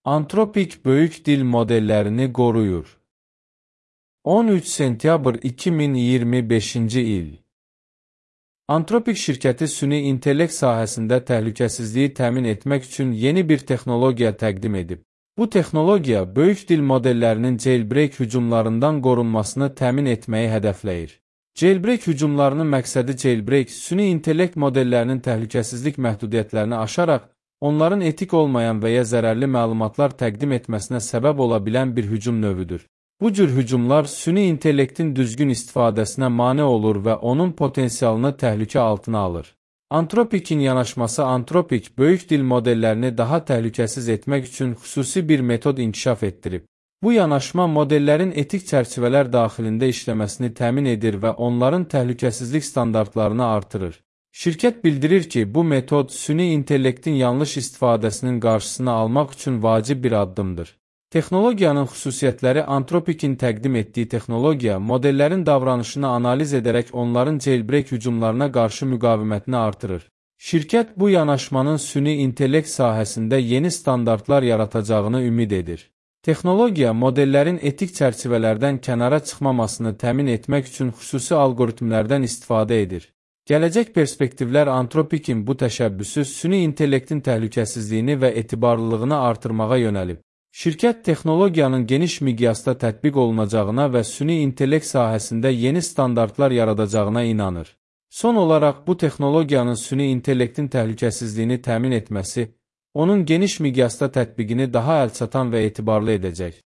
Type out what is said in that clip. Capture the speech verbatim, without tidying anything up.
Anthropic böyük dil modellerini qoruyur. on üç sentyabr iki min iyirmi beşinci il. Anthropic şirkəti süni intellekt sahəsində təhlükəsizliyi təmin etmək üçün yeni bir texnologiya təqdim edib. Bu texnologiya böyük dil modellərinin jailbreak hücumlarından qorunmasını təmin etməyi hədəfləyir. Jailbreak hücumlarının məqsədi jailbreak süni intellekt modellərinin təhlükəsizlik məhdudiyyətlərini aşaraq, onların etik olmayan və ya zərərli məlumatlar təqdim etməsinə səbəb ola bilən bir hücum növüdür. Bu cür hücumlar süni intellektin düzgün istifadəsinə mane olur və onun potensialını təhlükə altına alır. Anthropic'in yanaşması Anthropic böyük dil modellərini daha təhlükəsiz etmək üçün xüsusi bir metod inkişaf etdirib. Bu yanaşma modellərin etik çərçivələr daxilində işləməsini təmin edir və onların təhlükəsizlik standartlarını artırır. Şirkət bildirir ki, bu metod süni intellektin yanlış istifadəsinin qarşısını almaq üçün vacib bir addımdır. Texnologiyanın xüsusiyyətləri Anthropic'in təqdim etdiyi texnologiya modellərin davranışını analiz edərək onların jailbreak hücumlarına qarşı müqavimətini artırır. Şirkət bu yanaşmanın süni intellekt sahəsində yeni standartlar yaratacağını ümid edir. Texnologiya modellərin etik çərçivələrdən kənara çıxmamasını təmin etmək üçün xüsusi algoritmlərdən istifadə edir. Gələcək perspektivlər Anthropic'in bu təşəbbüsü süni intellektin təhlükəsizliyini və etibarlılığını artırmağa yönəlib. Şirkət texnologiyanın geniş miqyasda tətbiq olunacağına və süni intellekt sahəsində yeni standartlar yaradacağına inanır. Son olaraq bu texnologiyanın süni intellektin təhlükəsizliyini təmin etməsi, onun geniş miqyasda tətbiqini daha əlçatan və etibarlı edəcək.